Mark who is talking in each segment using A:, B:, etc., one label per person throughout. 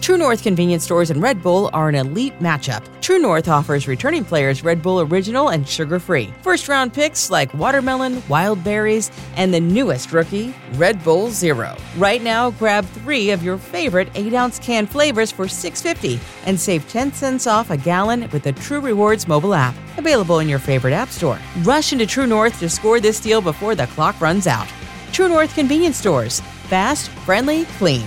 A: True North convenience stores and Red Bull are an elite matchup. True North offers returning players Red Bull Original and sugar-free. First-round picks like watermelon, wild berries, and the newest rookie, Red Bull Zero. Right now, grab 3 of your favorite 8-ounce can flavors for $6.50 and save 10 cents off a gallon with the True Rewards mobile app. Available in your favorite app store. Rush into True North to score this deal before the clock runs out. True North convenience stores. Fast, friendly, clean.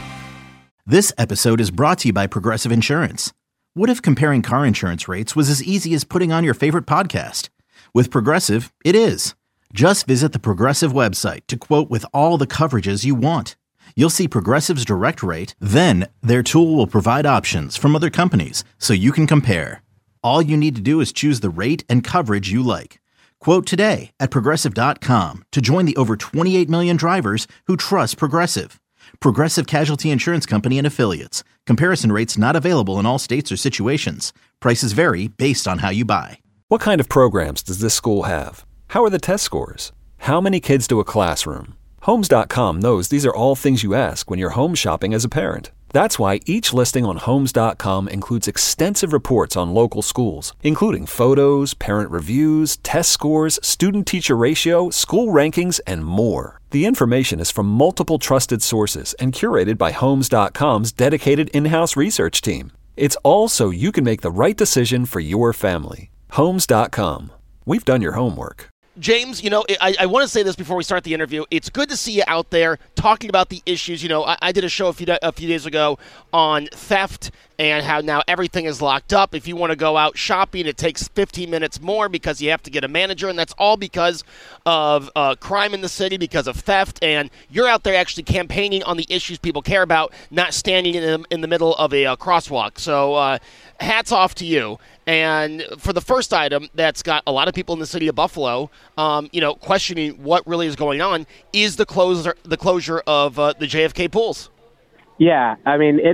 B: This episode is brought to you by Progressive Insurance. What if comparing car insurance rates was as easy as putting on your favorite podcast? With Progressive, it is. Just visit the Progressive website to quote with all the coverages you want. You'll see Progressive's direct rate, then their tool will provide options from other companies so you can compare. All you need to do is choose the rate and coverage you like. Quote today at Progressive.com to join the over 28 million drivers who trust Progressive. Progressive Casualty Insurance Company and Affiliates. Comparison rates not available in all states or situations. Prices vary based on how you buy.
C: What kind of programs does this school have? How are the test scores? How many kids to a classroom? Homes.com knows these are all things you ask when you're home shopping as a parent. That's why each listing on Homes.com includes extensive reports on local schools, including photos, parent reviews, test scores, student-teacher ratio, school rankings, and more. The information is from multiple trusted sources and curated by Homes.com's dedicated in-house research team. It's all so you can make the right decision for your family. Homes.com. We've done your homework.
D: James, I want to say this before we start the interview. It's good to see you out there talking about the issues. I did a show a few days ago on theft and how now everything is locked up. If you want to go out shopping, it takes 15 minutes more because you have to get a manager, and that's all because of crime in the city, because of theft. And you're out there actually campaigning on the issues people care about, not standing in the middle of a crosswalk. So hats off to you. And for the first item that's got a lot of people in the city of Buffalo, questioning what really is going on, is the closure of the JFK pools.
E: Yeah, I mean, it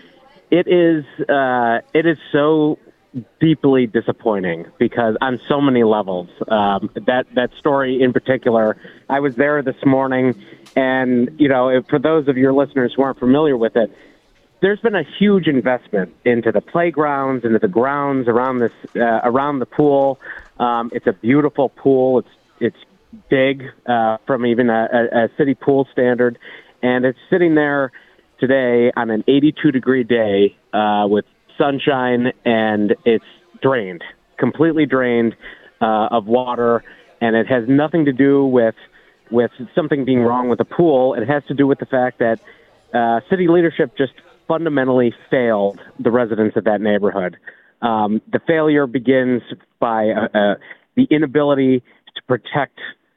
E: is so deeply disappointing because on so many levels. That story in particular, I was there this morning, and for those of your listeners who aren't familiar with it, there's been a huge investment into the playgrounds, into the grounds around the pool. It's a beautiful pool. It's big from even a city pool standard, and it's sitting there today on an 82-degree day with sunshine, and it's drained, completely drained of water, and it has nothing to do with something being wrong with the pool. It has to do with the fact that city leadership just fundamentally failed the residents of that neighborhood. The failure begins by the inability to protect,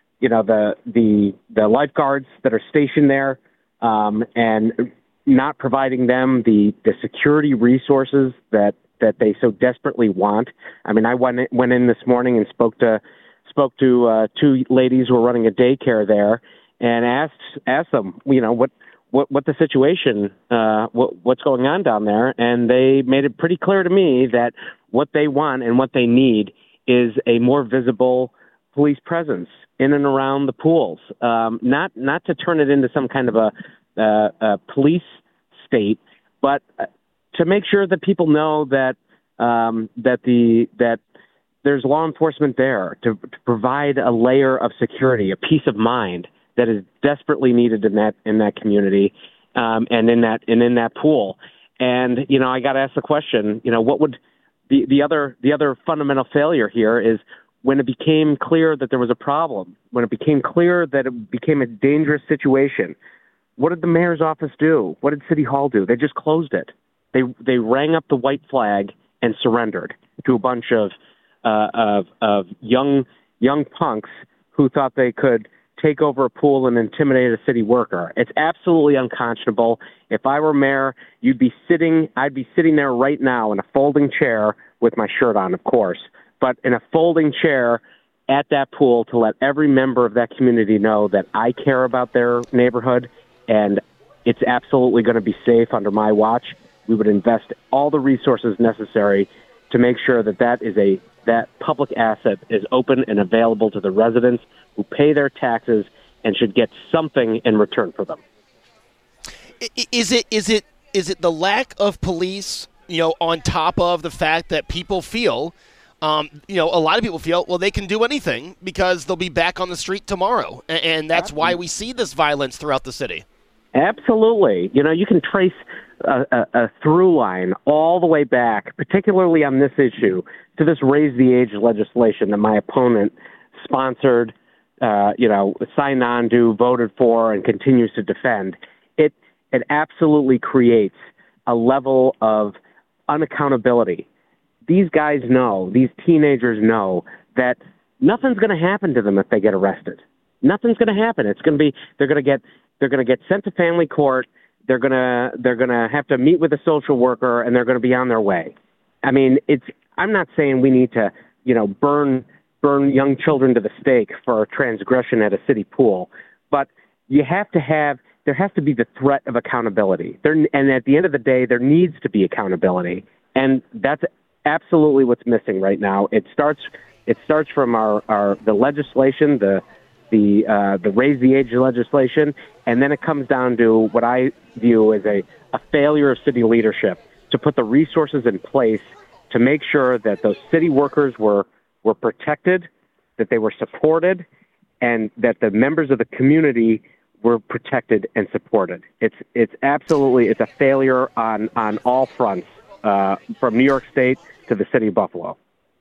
E: the lifeguards that are stationed there, and not providing them the security resources that they so desperately want. I mean, I went in this morning and spoke to 2 ladies who were running a daycare there, and asked them, what the situation, what's going on down there, and they made it pretty clear to me that what they want and what they need is a more visible police presence in and around the pools, not to turn it into some kind of a police state, but to make sure that people know that that there's law enforcement there to provide a layer of security, a peace of mind that is desperately needed in that community, and in that pool. And I got to ask the question, what would the other fundamental failure here is when it became clear that there was a problem, when it became clear that it became a dangerous situation. What did the mayor's office do? What did City Hall do? They just closed it. They rang up the white flag and surrendered to a bunch of young punks who thought they could take over a pool and intimidate a city worker. It's absolutely unconscionable. If I were mayor, I'd be sitting there right now in a folding chair with my shirt on, of course, but in a folding chair at that pool to let every member of that community know that I care about their neighborhood and it's absolutely going to be safe under my watch. We would invest all the resources necessary to make sure that public asset is open and available to the residents who pay their taxes and should get something in return for them.
D: Is it is it the lack of police, on top of the fact that people feel, a lot of people feel, well, they can do anything because they'll be back on the street tomorrow. And that's why we see this violence throughout the city.
E: Absolutely. You can trace a through line all the way back, particularly on this issue, to this raise the age legislation that my opponent sponsored, signed on to, voted for, and continues to defend. It absolutely creates a level of unaccountability. These guys know, these teenagers know that nothing's going to happen to them if they get arrested. Nothing's going to happen. They're going to get sent to family court. They're going to have to meet with a social worker, and they're going to be on their way. I mean, I'm not saying we need to, burn young children to the stake for transgression at a city pool, but there has to be the threat of accountability. And at the end of the day, there needs to be accountability, and that's absolutely what's missing right now. It starts from the legislation, the raise the age legislation, and then it comes down to what I view as a failure of city leadership to put the resources in place to make sure that those city workers were protected, that they were supported, and that the members of the community were protected and supported. It's a failure on all fronts, from New York State to the city of Buffalo.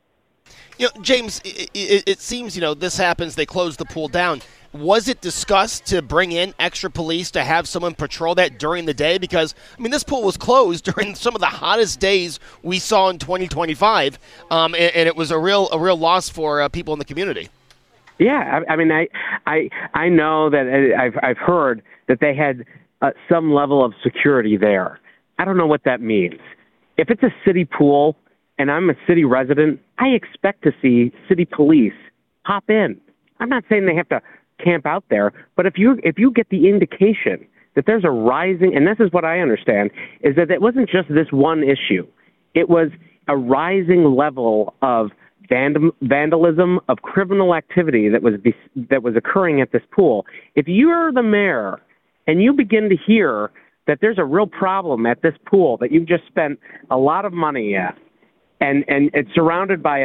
D: James, it seems, this happens, they close the pool down. Was it discussed to bring in extra police to have someone patrol that during the day? Because, this pool was closed during some of the hottest days we saw in 2025, and it was a real loss for people in the community.
E: Yeah, I know that I've heard that they had some level of security there. I don't know what that means. If it's a city pool and I'm a city resident, I expect to see city police hop in. I'm not saying they have to camp out there, but if you get the indication that there's a rising, and this is what I understand, is that it wasn't just this one issue. It was a rising level of vandalism, of criminal activity that was occurring at this pool. If you're the mayor and you begin to hear that there's a real problem at this pool that you've just spent a lot of money at, and it's surrounded by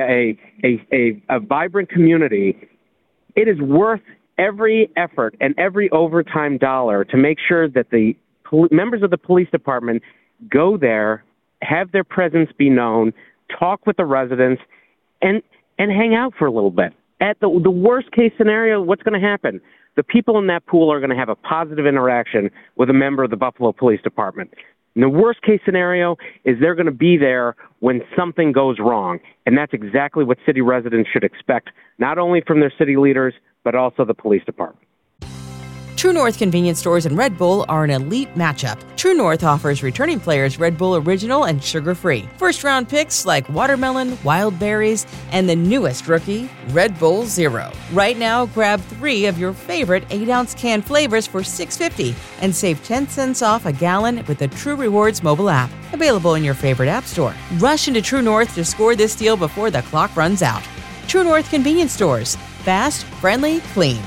E: a vibrant community, it is worth every effort and every overtime dollar to make sure that the members of the police department go there, have their presence be known, talk with the residents, and hang out for a little bit. At the worst case scenario, what's going to happen? The people in that pool are going to have a positive interaction with a member of the Buffalo Police Department. And the worst case scenario is they're going to be there when something goes wrong. And that's exactly what city residents should expect, not only from their city leaders, but also the police department.
A: True North convenience stores and Red Bull are an elite matchup. True North offers returning players Red Bull Original and sugar-free. First-round picks like watermelon, wild berries, and the newest rookie, Red Bull Zero. Right now, grab 3 of your favorite 8-ounce can flavors for $6.50 and save 10 cents off a gallon with the True Rewards mobile app. Available in your favorite app store. Rush into True North to score this deal before the clock runs out. True North convenience stores. Fast, friendly, clean.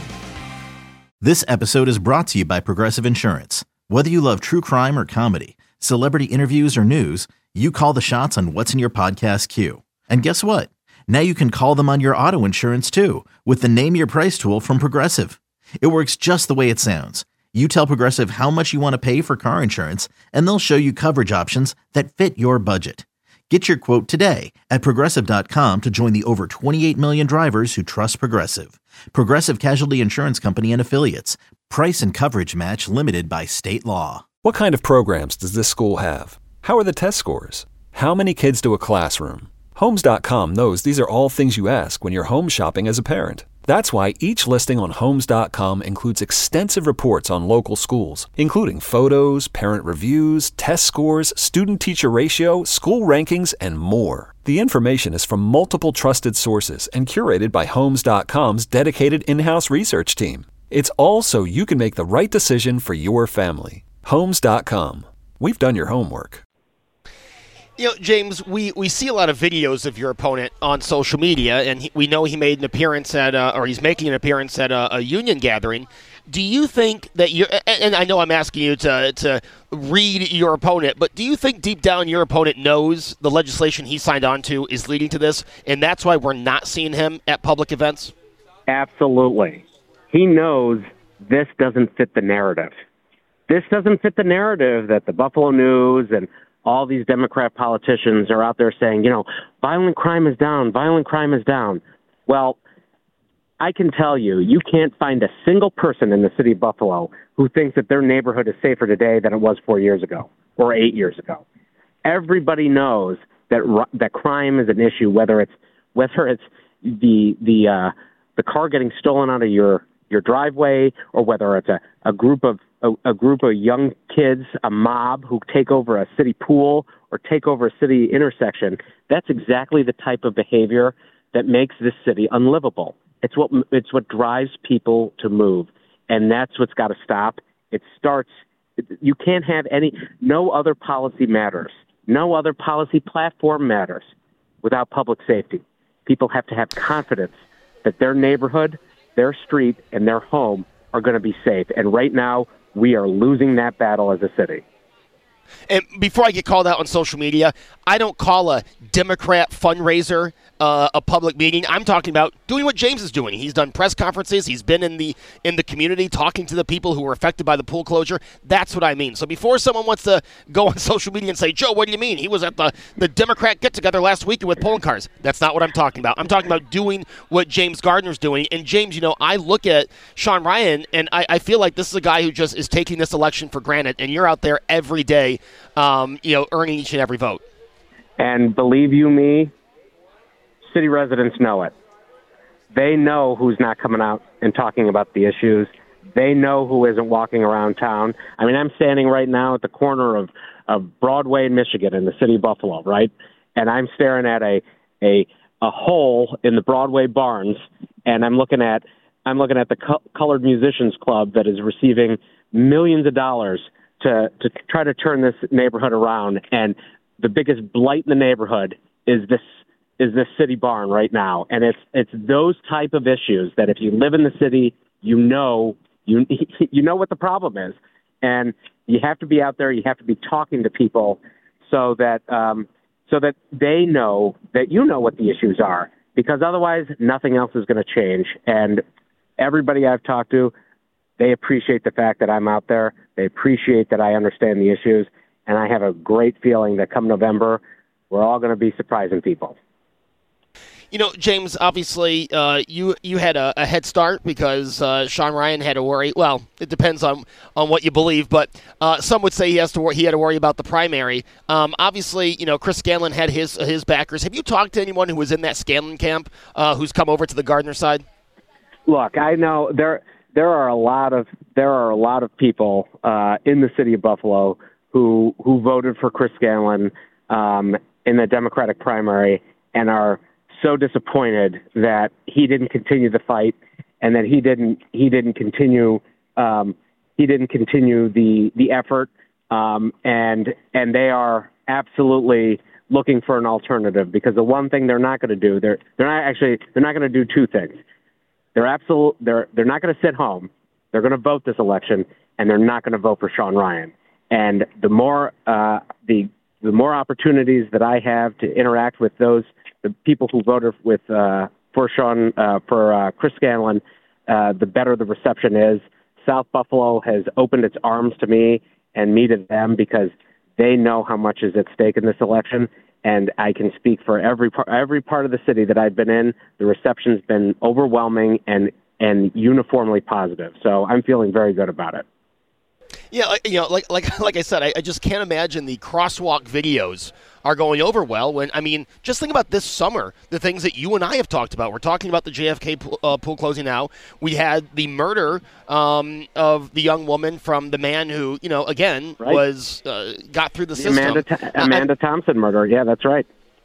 B: This episode is brought to you by Progressive Insurance. Whether you love true crime or comedy, celebrity interviews or news, you call the shots on what's in your podcast queue. And guess what? Now you can call them on your auto insurance too with the Name Your Price tool from Progressive. It works just the way it sounds. You tell Progressive how much you want to pay for car insurance, and they'll show you coverage options that fit your budget. Get your quote today at Progressive.com to join the over 28 million drivers who trust Progressive. Progressive Casualty Insurance Company and Affiliates. Price and coverage match limited by state law.
C: What kind of programs does this school have? How are the test scores? How many kids do a classroom? Homes.com knows these are all things you ask when you're home shopping as a parent. That's why each listing on Homes.com includes extensive reports on local schools, including photos, parent reviews, test scores, student-teacher ratio, school rankings, and more. The information is from multiple trusted sources and curated by Homes.com's dedicated in-house research team. It's all so you can make the right decision for your family. Homes.com. We've done your homework.
D: James, we see a lot of videos of your opponent on social media, and we know he made an appearance at, or he's making an appearance at a union gathering. Do you think that and I know I'm asking you to read your opponent, but do you think deep down your opponent knows the legislation he signed on to is leading to this, and that's why we're not seeing him at public events?
E: Absolutely. He knows this doesn't fit the narrative. This doesn't fit the narrative that the Buffalo News and all these Democrat politicians are out there saying, violent crime is down, violent crime is down. Well, I can tell you, you can't find a single person in the city of Buffalo who thinks that their neighborhood is safer today than it was 4 years ago or 8 years ago. Everybody knows that crime is an issue, whether it's the car getting stolen out of your driveway, or whether it's a group of young kids, a mob who take over a city pool or take over a city intersection. That's exactly the type of behavior that makes this city unlivable. It's what drives people to move, and that's what's got to stop. You can't have no other policy matters. No other policy platform matters without public safety. People have to have confidence that their neighborhood, their street, and their home are going to be safe. And right now, we are losing that battle as a city.
D: And before I get called out on social media, I don't call a Democrat fundraiser a public meeting. I'm talking about doing what James is doing. He's done press conferences. He's been in the community talking to the people who were affected by the pool closure. That's what I mean. So before someone wants to go on social media and say, Joe, what do you mean? He was at the Democrat get-together last weekend with polling cars. That's not what I'm talking about. I'm talking about doing what James Gardner's doing. And James, I look at Sean Ryan, and I feel like this is a guy who just is taking this election for granted, and you're out there every day, earning each and every vote.
E: And believe you me, city residents know it. They know who's not coming out and talking about the issues. They know who isn't walking around town. I mean, I'm standing right now at the corner of Broadway and Michigan in the city of Buffalo, right? And I'm staring at a hole in the Broadway barns, and I'm looking at the Colored Musicians Club that is receiving millions of dollars to try to turn this neighborhood around. And the biggest blight in the neighborhood is this city barn right now. And it's those type of issues that if you live in the city, you know what the problem is. And you have to be out there, you have to be talking to people so that they know that you know what the issues are, because otherwise nothing else is going to change. And everybody I've talked to, they appreciate the fact that I'm out there. They appreciate that I understand the issues. And I have a great feeling that come November, we're all going to be surprising people.
D: James, obviously, you had a head start because Sean Ryan had to worry. Well, it depends on what you believe, but some would say he had to worry about the primary. Obviously, Chris Scanlon had his backers. Have you talked to anyone who was in that Scanlon camp who's come over to the Gardner side?
E: Look, I know there are a lot of people in the city of Buffalo who voted for Chris Scanlon in the Democratic primary and are so disappointed that he didn't continue the fight and that he didn't continue the effort, and they are absolutely looking for an alternative, because the one thing they're not going to do, they're not going to do two things. They're not going to sit home. They're going to vote this election, and they're not going to vote for Sean Ryan. And the more opportunities that I have to interact with the people who voted for Chris Scanlon, the better the reception is. South Buffalo has opened its arms to me and me to them, because they know how much is at stake in this election. And I can speak for every part of the city that I've been in. The reception's been overwhelming and uniformly positive. So I'm feeling very good about it.
D: Yeah, like I said, I just can't imagine the crosswalk videos are going over well. Just think about this summer, the things that you and I have talked about. We're talking about the JFK pool closing now. We had the murder of the young woman from the man who,
E: right.
D: was got through the system.
E: Amanda Thompson murder. Yeah, that's right.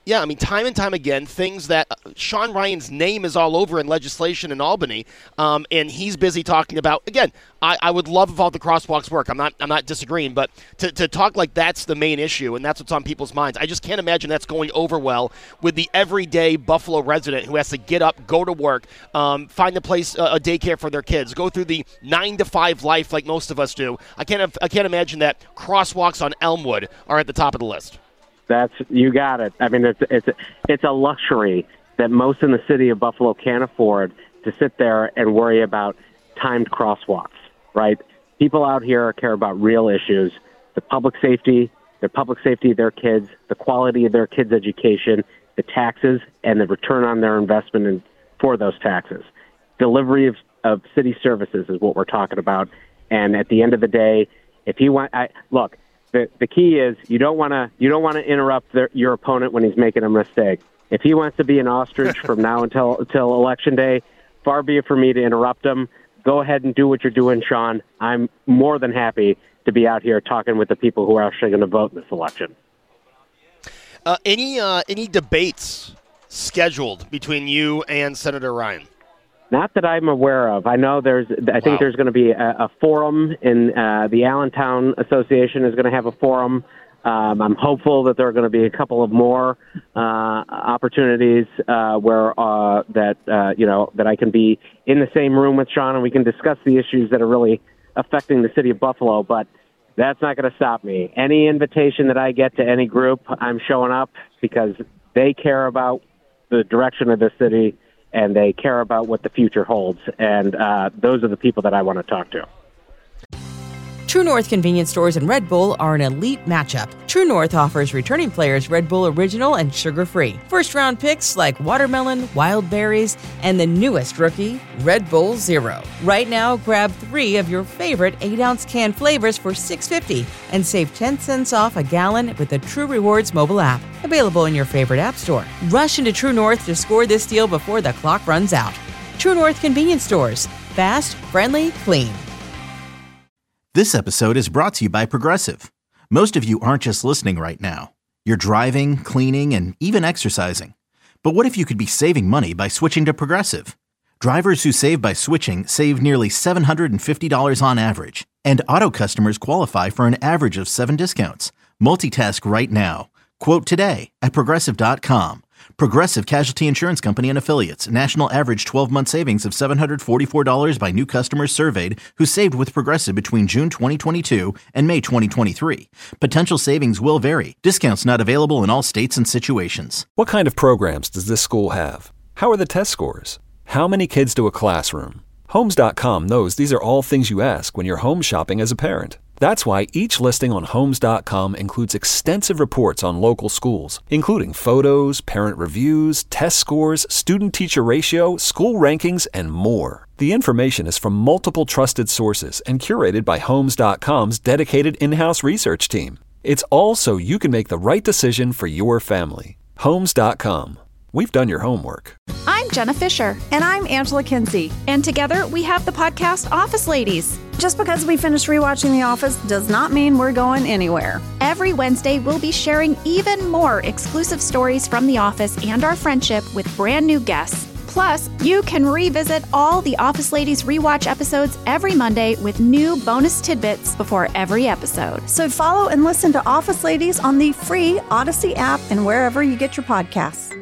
D: Yeah, I mean, time and time again, things that Sean Ryan's name is all over in legislation in Albany, and he's busy talking about. Again, I would love if all the crosswalks work. I'm not disagreeing, but to talk like that's the main issue and that's what's on people's minds, I just can't imagine that's going over well with the everyday Buffalo resident who has to get up, go to work, find a place, a daycare for their kids, go through the 9 to 5 life like most of us do. I can't imagine that crosswalks on Elmwood are at the top of the list.
E: You got it. I mean, it's a luxury that most in the city of Buffalo can't afford to sit there and worry about timed crosswalks, right? People out here care about real issues, the public safety of their kids, the quality of their kids' education, the taxes, and the return on their investment for those taxes. Delivery of city services is what we're talking about. And at the end of the day, if he look. The key is you don't want to interrupt your opponent when he's making a mistake. If he wants to be an ostrich from now until Election Day, far be it for me to interrupt him. Go ahead and do what you're doing, Sean. I'm more than happy to be out here talking with the people who are actually going to vote in this election.
D: Any debates scheduled between you and Senator Ryan?
E: Not that I'm aware of. I know I think there's going to be a forum in the Allentown Association is going to have a forum. I'm hopeful that there are going to be a couple of more opportunities where that I can be in the same room with Sean and we can discuss the issues that are really affecting the city of Buffalo. But that's not going to stop me. Any invitation that I get to any group, I'm showing up because they care about the direction of the city. And they care about what the future holds. And those are the people that I want to talk to.
A: True North convenience stores and Red Bull are an elite matchup. True North offers returning players Red Bull Original and sugar-free. First-round picks like watermelon, wild berries, and the newest rookie, Red Bull Zero. Right now, grab 3 of your favorite 8-ounce can flavors for $6.50 and save 10 cents off a gallon with the True Rewards mobile app. Available in your favorite app store. Rush into True North to score this deal before the clock runs out. True North convenience stores. Fast, friendly, clean.
B: This episode is brought to you by Progressive. Most of you aren't just listening right now. You're driving, cleaning, and even exercising. But what if you could be saving money by switching to Progressive? Drivers who save by switching save nearly $750 on average. And auto customers qualify for an average of 7 discounts. Multitask right now. Quote today at Progressive.com. Progressive Casualty Insurance Company and Affiliates. National average 12-month savings of $744 by new customers surveyed who saved with Progressive between June 2022 and May 2023. Potential savings will vary. Discounts not available in all states and situations.
C: What kind of programs does this school have? How are the test scores? How many kids do a classroom? Homes.com knows these are all things you ask when you're home shopping as a parent. That's why each listing on Homes.com includes extensive reports on local schools, including photos, parent reviews, test scores, student-teacher ratio, school rankings, and more. The information is from multiple trusted sources and curated by Homes.com's dedicated in-house research team. It's all so you can make the right decision for your family. Homes.com. We've done your homework.
F: I'm Jenna Fisher.
G: And I'm Angela Kinsey.
F: And together we have the podcast Office Ladies.
G: Just because we finished rewatching The Office does not mean we're going anywhere.
F: Every Wednesday, we'll be sharing even more exclusive stories from The Office and our friendship with brand new guests. Plus, you can revisit all the Office Ladies rewatch episodes every Monday with new bonus tidbits before every episode.
G: So follow and listen to Office Ladies on the free Odyssey app and wherever you get your podcasts.